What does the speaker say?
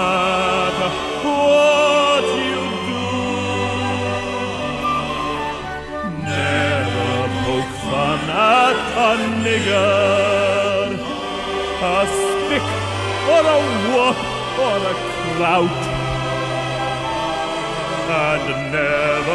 matter what you do. Never poke fun at a nigger, a stick or a whoop or a clout, and never